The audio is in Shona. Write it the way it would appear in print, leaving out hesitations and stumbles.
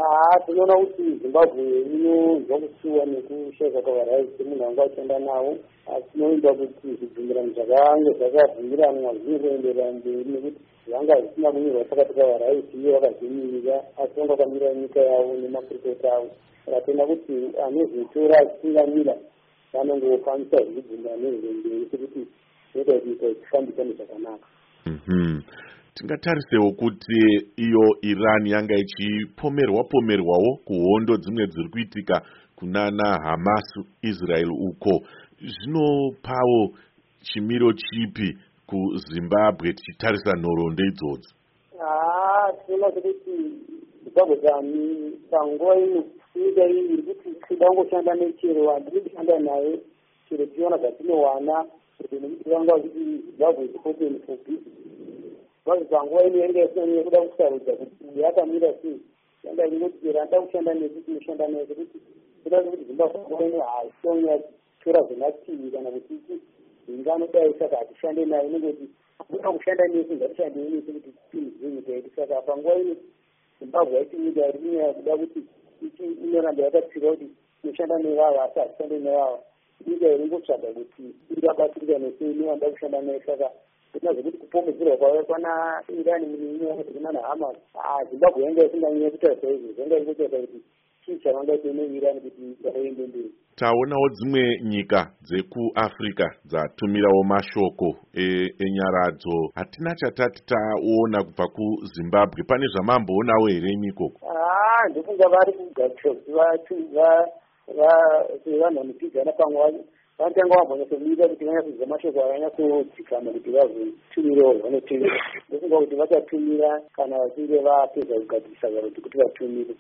tinoona kuti Zimbabwe inonzwa kusuwa nekusheka kwavaraisi munhu anga achienda nawo, asi tinoimba kuti zvibvumirano zvakanga zvakabvumiranwa zvinoenderera mberi nekuti zvanga zvisina kunyorwa pakati pavaraisi iye vakazvimirira asi vanga vakamira nyika yavo nemakurukota avo. Saka tinoona kuti anozvitora achitungamira vanongokwanisa zvibvumirano nezvemberi sekuti zvinoita kuti nyika ichifambisane zvakanaka. Tingatarisewo kuti iyo Iran yanga ichipomerwawo kuhondo dzimwe dziri kuitika kunana Hamas Israel uko, zvinopawo chimiro chipi kuZimbabwe tichitarisa nhoroondo idzodzo? Tinoona kuti Zimbabwe panguva ino nyika iyi iri kuti tidangoshanda nechero handiri kushanda naye chero tiona zvatinowana nekuti vanga vachiti Zimbabwe is open for business. Vazi panguva ino yanga isina kuda kusarudza kuti yakamira sei, yanga ingoti chero handa kushanda nesu tinoshanda naye kuti kuda kuti Zimbabwe panguva ino haishonya tora zvemativi kana kuti inganodai saka hatishande naye nekuti kuda kushanda nesu ngatishandei nesu kuti tinzwe nyika yedu. Saka panguva ino Zimbabwe yaiti nyika iri kunyanya kuda kuti inoramba yakatsika kuti inoshanda nevava asi hatishande nevava, nyika iri ngotsvaga kuti ingabatsirika nesu inovanda kushanda naye. Saka kuna zvekuti kupomedzerwa kwavo pana Iran kuti kuna naHamas, Zimbabwe yanga isinganyanya kutarisa izvi, zvanga ingotarisa kuti chii chavanga ite neIran kuti vaende mberi. Taonawo dzimwe nyika dzekuAfrica dzatumirawo mashoko enyaradzo. Hatina chatati taona kubva kuZimbabwe. Pane zvamamboonawo here ikoko? Ndofunga vari kugadzirwa vanhanhupigana pamwe vanotanga vambonyatsomira kuti vanyatsoziva mashoko avanyatsodzikama kuti vazotumirawo vanotumira. Ndofunga kuti vachatumira kana vachinge vapedza kugadzirisa kuti vatumire.